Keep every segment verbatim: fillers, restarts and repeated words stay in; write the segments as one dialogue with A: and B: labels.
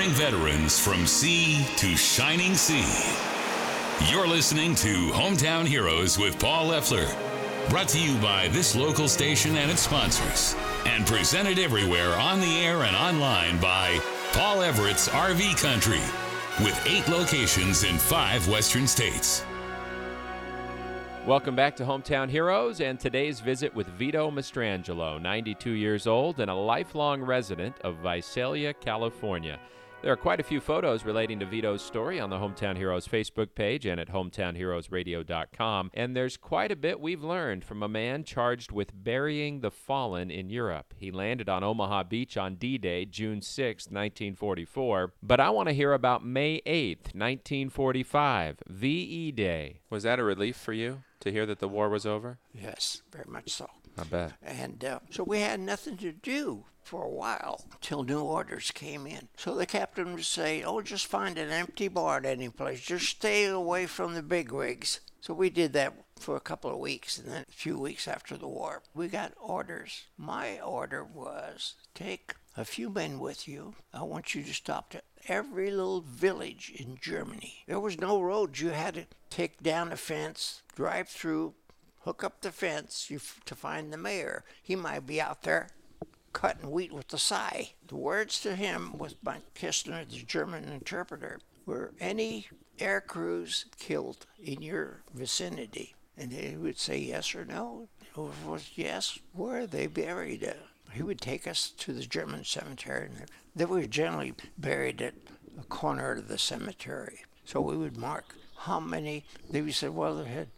A: Honoring veterans from sea to shining sea. You're listening to Hometown Heroes with Paul Leffler. Brought to you by this local station and its sponsors. And presented everywhere on the air and online by Paul Everett's R V Country, with eight locations in five western states.
B: Welcome back to Hometown Heroes and today's visit with Vito Mastrangelo, ninety-two years old and a lifelong resident of Visalia, California. There are quite a few photos relating to Vito's story on the Hometown Heroes Facebook page and at hometown heroes radio dot com, and there's quite a bit we've learned from a man charged with burying the fallen in Europe. He landed on Omaha Beach on D-Day, June sixth, nineteen forty-four, but I want to hear about May eighth, nineteen forty-five, V E Day. Was that a relief for you to hear that the war was over?
C: Yes, very much so.
B: I bet.
C: And uh, so we had nothing to do for a while till new orders came in. So the captain would say, oh, just find an empty barn any place. Just stay away from the big rigs. So we did that for a couple of weeks, and then a few weeks after the war, we got orders. My order was, take a few men with you. I want you to stop at every little village in Germany. There was no roads. You had to take down a fence, drive through, hook up the fence you f- to find the mayor. He might be out there cutting wheat with the scythe. The words to him was by Kistner, the German interpreter, were any air crews killed in your vicinity? And he would say yes or no. If it was yes, where are they buried at? He would take us to the German cemetery, and they were generally buried at a corner of the cemetery. So we would mark how many. They would say, well, they had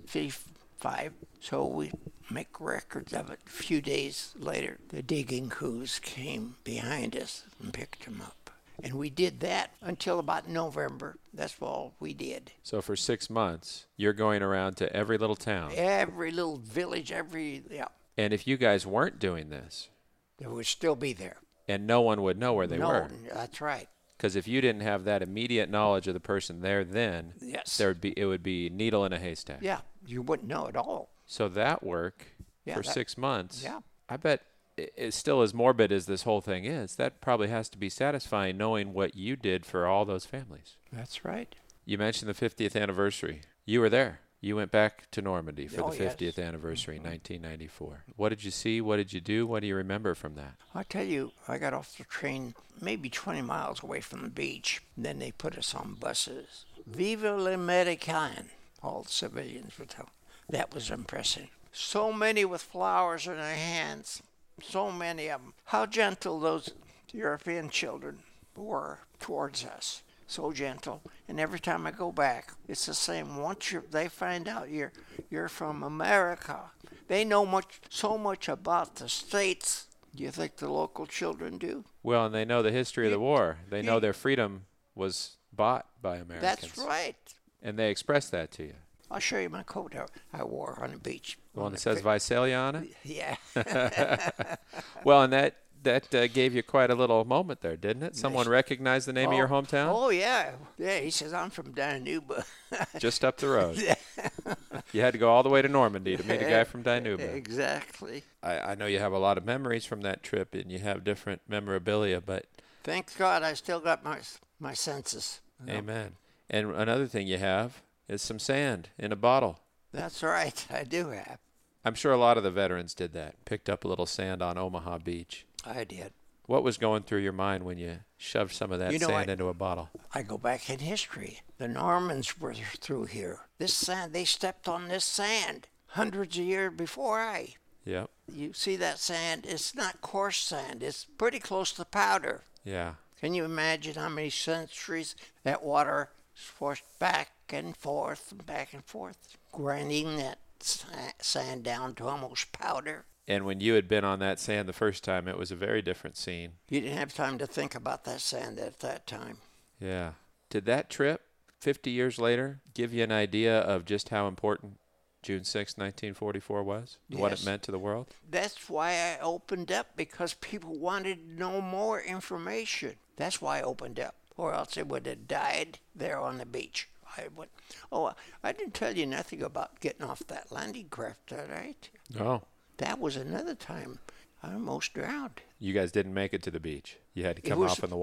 C: five. So we make records of it. A few days later, the digging crews came behind us and picked them up. And we did that until about November. That's all we did.
B: So for six months, you're going around to every little town.
C: Every little village, every, yeah.
B: And if you guys weren't doing this,
C: they would still be there.
B: And no one would know where they
C: no,
B: were.
C: That's right.
B: Because if you didn't have that immediate knowledge of the person there then,
C: yes.
B: there would be it would be needle in a haystack.
C: Yeah, you wouldn't know at all.
B: So that work
C: yeah,
B: for
C: that,
B: six months,
C: yeah.
B: I bet it's still as morbid as this whole thing is. That probably has to be satisfying knowing what you did for all those families.
C: That's right.
B: You mentioned the fiftieth anniversary. You were there. You went back to Normandy for
C: oh,
B: the fiftieth
C: yes.
B: anniversary in
C: mm-hmm.
B: nineteen ninety-four. What did you see? What did you do? What do you remember from that?
C: I tell you, I got off the train maybe twenty miles away from the beach. Then they put us on buses. Vive l'Américain, all the civilians would tell. That was impressive. So many with flowers in their hands. So many of them. How gentle those European children were towards us. So gentle. And every time I go back, it's the same. Once you're, they find out you're you're from America, they know much so much about the States. Do you think the local children do?
B: Well, and they know the history of the war. They know their freedom was bought by Americans.
C: That's right.
B: And they express that to you.
C: I'll show you my coat I, I wore on the beach.
B: The one that says Visalia on it?
C: Yeah.
B: Well, and that that uh, gave you quite a little moment there, didn't it? Someone recognized the name
C: oh,
B: of your hometown?
C: Oh, yeah. Yeah, he says, I'm from Dinuba.
B: Just up the road. You had to go all the way to Normandy to meet a guy from Dinuba.
C: Exactly.
B: I, I know you have a lot of memories from that trip, and you have different memorabilia, but...
C: Thank God I still got my my senses. You know?
B: Amen. And another thing you have is some sand in a bottle.
C: That's right. I do have.
B: I'm sure a lot of the veterans did that, picked up a little sand on Omaha Beach.
C: I did.
B: What was going through your mind when you shoved some of that
C: you know,
B: sand
C: I,
B: into a bottle?
C: I go back in history. The Normans were through here. This sand, they stepped on this sand hundreds of years before I.
B: Yep.
C: You see that sand? It's not coarse sand. It's pretty close to powder.
B: Yeah.
C: Can you imagine how many centuries that water is forced back and forth and back and forth, grinding that sand down to almost powder?
B: And when you had been on that sand the first time, it was a very different scene.
C: You didn't have time to think about that sand at that time.
B: Yeah. Did that trip, fifty years later, give you an idea of just how important June sixth, nineteen forty-four was?
C: Yes.
B: What it meant to the world?
C: That's why I opened up, because people wanted to know more information. That's why I opened up, or else they would have died there on the beach. I would. Oh, I didn't tell you nothing about getting off that landing craft, did I?
B: Oh.
C: That was another time I almost drowned.
B: You guys didn't make it to the beach. You had to
C: It
B: come
C: was-
B: off in the water?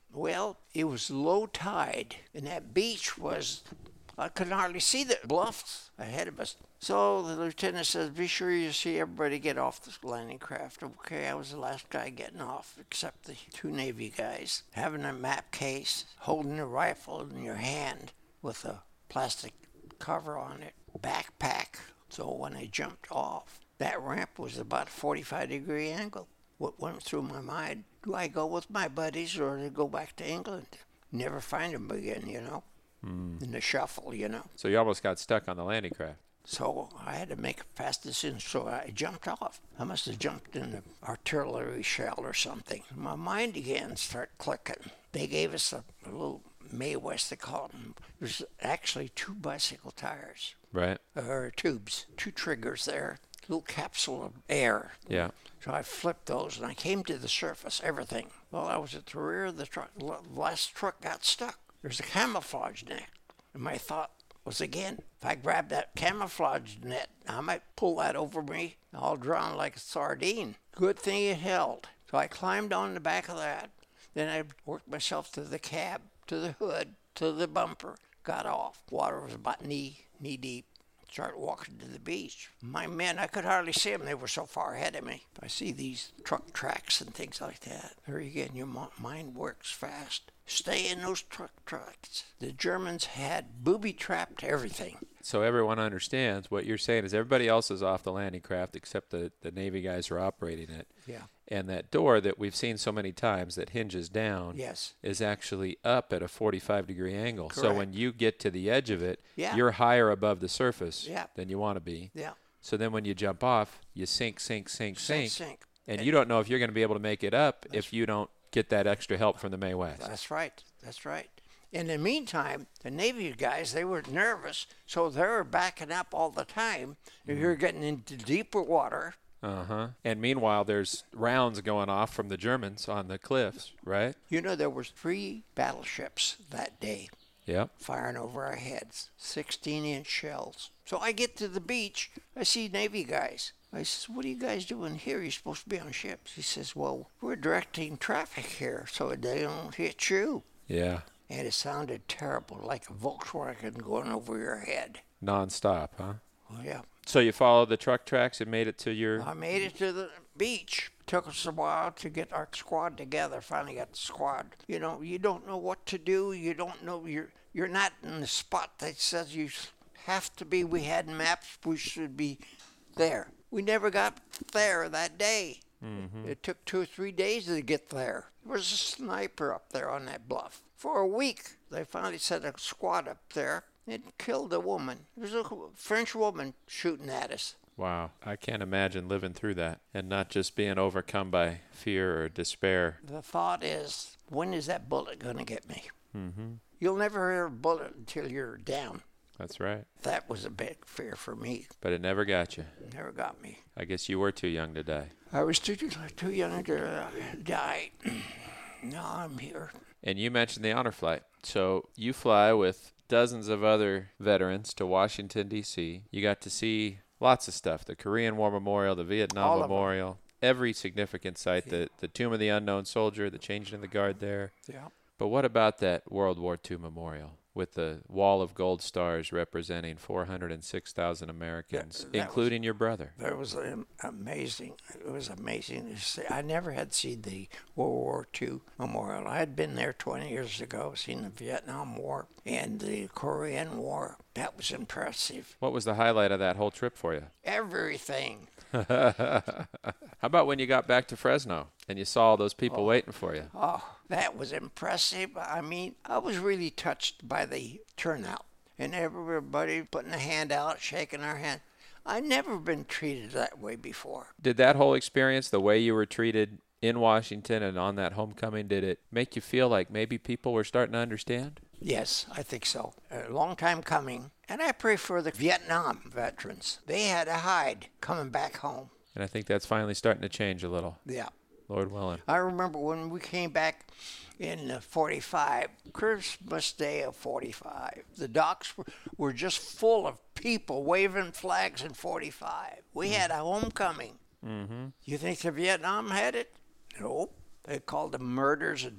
C: Well, it was low tide, and that beach was, I could hardly see the bluffs ahead of us. So the lieutenant says, be sure you see everybody get off the landing craft. Okay, I was the last guy getting off, except the two Navy guys, having a map case, holding a rifle in your hand with a plastic cover on it, backpack. So when I jumped off, that ramp was about a forty-five degree angle. What went through my mind, do I go with my buddies or do I go back to England? Never find them again, you know, mm. in the shuffle, you know.
B: So you almost got stuck on the landing craft.
C: So I had to make a fast decision, so I jumped off. I must have jumped in an artillery shell or something. My mind again started clicking. They gave us a, a little Mae West, they called them. There's actually two bicycle tires.
B: Right.
C: Or tubes, two triggers there, little capsule of air.
B: Yeah.
C: So I flipped those, and I came to the surface, everything. Well, I was at the rear of the truck. The last truck got stuck. There's a camouflage net. And my thought was, again, if I grab that camouflage net, I might pull that over me. I'll drown like a sardine. Good thing it held. So I climbed on the back of that. Then I worked myself to the cab, to the hood, to the bumper. Got off. Water was about knee, knee deep. Started walking to the beach. My men, I could hardly see them. They were so far ahead of me. I see these truck tracks and things like that. There again, your mind works fast. Stay in those truck tracks. The Germans had booby-trapped everything.
B: So everyone understands what you're saying is everybody else is off the landing craft except the, the Navy guys are operating it.
C: Yeah.
B: And that door that we've seen so many times that hinges down
C: yes.
B: is actually up at a forty-five degree angle.
C: Correct.
B: So when you get to the edge of it,
C: yeah.
B: you're higher above the surface
C: yeah.
B: than you want to be.
C: Yeah.
B: So then when you jump off, you sink, sink, sink, sink.
C: Sink, sink.
B: And,
C: and
B: you don't know if you're going to be able to make it up if you don't get that extra help from the Mae West.
C: That's right. That's right. In the meantime, the Navy guys, they were nervous, so they were backing up all the time. Mm. You're getting into deeper water.
B: Uh-huh. And meanwhile, there's rounds going off from the Germans on the cliffs, right?
C: You know, there was three battleships that day.
B: Yep.
C: Firing over our heads, sixteen-inch shells. So I get to the beach. I see Navy guys. I says, what are you guys doing here? You're supposed to be on ships. He says, well, we're directing traffic here so they don't hit you.
B: Yeah.
C: And it sounded terrible, like a Volkswagen going over your head.
B: Non-stop, huh?
C: Oh, yeah.
B: So you followed the truck tracks and made it to your...
C: I made it to the beach. Took us a while to get our squad together. Finally got the squad. You know, you don't know what to do. You don't know. You're, you're not in the spot that says you have to be. We had maps. We should be there. We never got there that day. Mm-hmm. It took two or three days to get there. There was a sniper up there on that bluff. For a week, they finally set a squad up there. It killed a woman. There was a French woman shooting at us.
B: Wow. I can't imagine living through that and not just being overcome by fear or despair.
C: The thought is, when is that bullet going to get me?
B: Mm-hmm.
C: You'll never hear a bullet until you're down.
B: That's right.
C: That was a big fear for me.
B: But it never got you.
C: It never got me.
B: I guess you were too young to die.
C: I was too, too young to uh, die. Now I'm here.
B: And you mentioned the honor flight. So you fly with dozens of other veterans to Washington, D C You got to see lots of stuff. The Korean War Memorial, the Vietnam
C: All
B: Memorial, every significant site,
C: yeah.
B: the, the Tomb of the Unknown Soldier, the changing of the guard there.
C: Yeah.
B: But what about that World War Two memorial with the wall of gold stars representing four hundred six thousand Americans,
C: that, that
B: including
C: was,
B: your brother?
C: That was amazing. It was amazing to see. I never had seen the World War Two memorial. I had been there twenty years ago, seen the Vietnam War and the Korean War. That was impressive.
B: What was the highlight of that whole trip for you?
C: Everything.
B: How about when you got back to Fresno and you saw all those people
C: oh,
B: waiting for you?
C: Oh, that was impressive. I mean, I was really touched by the turnout and everybody putting a hand out, shaking our hand. I'd never been treated that way before.
B: Did that whole experience, the way you were treated in Washington and on that homecoming, did it make you feel like maybe people were starting to understand?
C: Yes, I think so. A long time coming. And I pray for the Vietnam veterans. They had to hide coming back home.
B: And I think that's finally starting to change a little.
C: Yeah.
B: Lord willing.
C: I remember when we came back in uh, forty-five, Christmas Day of forty-five, the docks were, were just full of people waving flags in forty-five. We mm. had a homecoming.
B: Mm-hmm.
C: You think the Vietnam had it? Nope. They called them murders and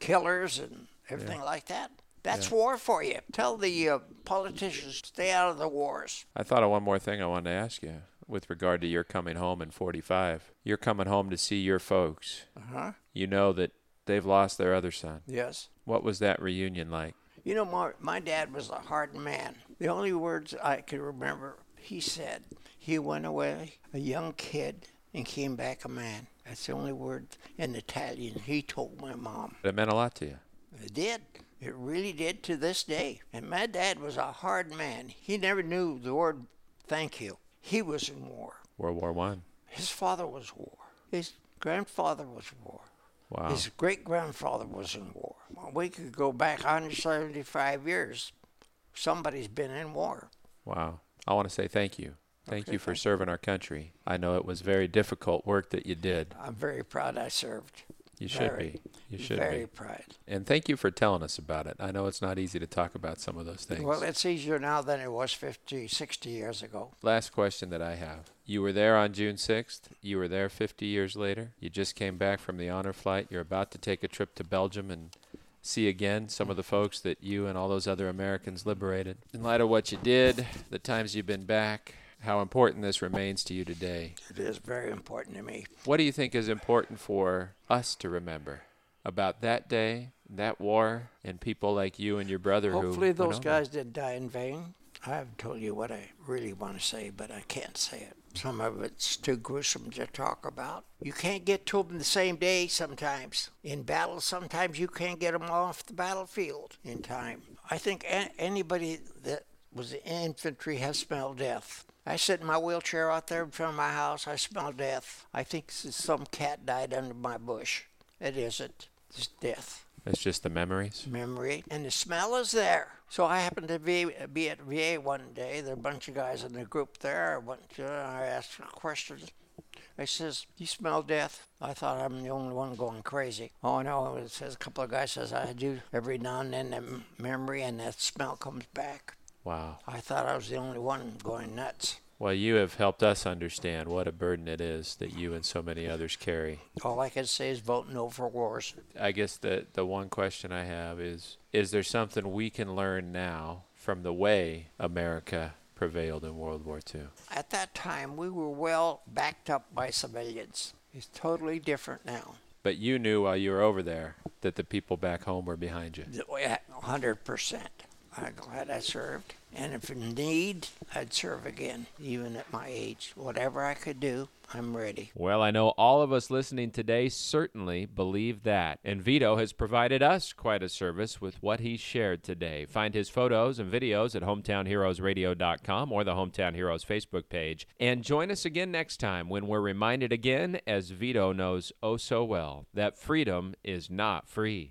C: killers and everything yeah. like that. That's yeah. war for you. Tell the uh, politicians, stay out of the wars.
B: I thought of one more thing I wanted to ask you with regard to your coming home in forty-five. You're coming home to see your folks.
C: Uh-huh.
B: You know that they've lost their other son.
C: Yes.
B: What was that reunion like?
C: You know, my, my dad was a hard man. The only words I can remember, he said, he went away a young kid and came back a man. That's the only word in Italian he told my mom.
B: It meant a lot to you.
C: It did. It really did to this day. And my dad was a hard man. He never knew the word thank you. He was in war.
B: World War One.
C: His father was war. His grandfather was war.
B: Wow.
C: His great-grandfather was in war. Well, we could go back one hundred seventy-five years. Somebody's been in war.
B: Wow. I want to say thank you. Thank
C: okay,
B: you for
C: thank
B: serving
C: you.
B: our country. I know it was very difficult work that you did.
C: I'm very proud I served.
B: You should
C: very,
B: be. You should
C: very
B: be.
C: Very proud.
B: And thank you for telling us about it. I know it's not easy to talk about some of those things.
C: Well, it's easier now than it was fifty, sixty years ago.
B: Last question that I have. You were there on June sixth. You were there fifty years later. You just came back from the honor flight. You're about to take a trip to Belgium and see again some of the folks that you and all those other Americans liberated. In light of what you did, the times you've been back, how important this remains to you today.
C: It is very important to me.
B: What do you think is important for us to remember about that day, that war, and people like you and your brother who
C: Hopefully those
B: went
C: guys didn't die in vain. I haven't told you what I really want to say, but I can't say it. Some of it's too gruesome to talk about. You can't get to them the same day sometimes. In battle, sometimes you can't get them off the battlefield in time. I think a- anybody that was in infantry has smelled death. I sit in my wheelchair out there in front of my house. I smell death. I think some cat died under my bush. It isn't. It's death.
B: It's just the memories?
C: Memory. And the smell is there. So I happened to be, be at V A one day. There were a bunch of guys in the group there. I went to, I asked questions. I says, "You smell death?" I thought I'm the only one going crazy. Oh, no. It says, a couple of guys says, "I do every now and then that memory and that smell comes back."
B: Wow.
C: I thought I was the only one going nuts.
B: Well, you have helped us understand what a burden it is that you and so many others carry.
C: All I can say is vote no for wars.
B: I guess the, the one question I have is, is there something we can learn now from the way America prevailed in World War Two?
C: At that time, we were well backed up by civilians. It's totally different now.
B: But you knew while you were over there that the people back home were behind you.
C: one hundred percent. I'm glad I served. And if in need, I'd serve again, even at my age. Whatever I could do, I'm ready.
B: Well, I know all of us listening today certainly believe that. And Vito has provided us quite a service with what he shared today. Find his photos and videos at hometown heroes radio dot com or the Hometown Heroes Facebook page. And join us again next time when we're reminded again, as Vito knows oh so well, that freedom is not free.